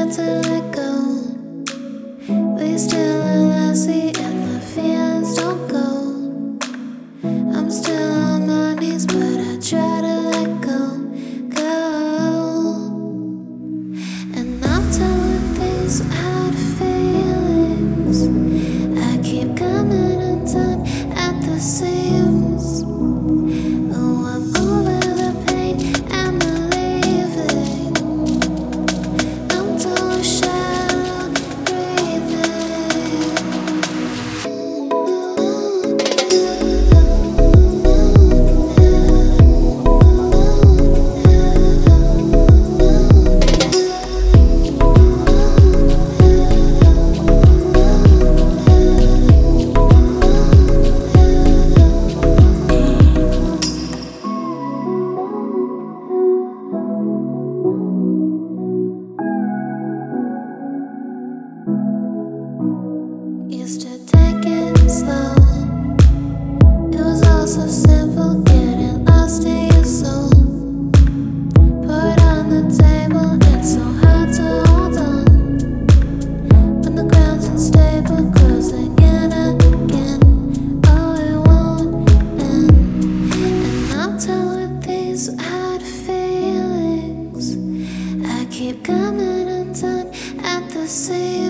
tried to let go. We still are lassie and the fears don't go. I'm still on my knees, but I try to let go. And I'm telling these hard feelings. I keep coming undone at the seams. Oh, I'm over the pain and believing. I'm too shallow used to take it slow. It was all so simple, getting lost in your soul. Put on the table, it's so hard to hold on. When the ground's unstable, closing in again. Oh, it won't end. And I'm telling these hard feelings. I keep coming undone at the sea.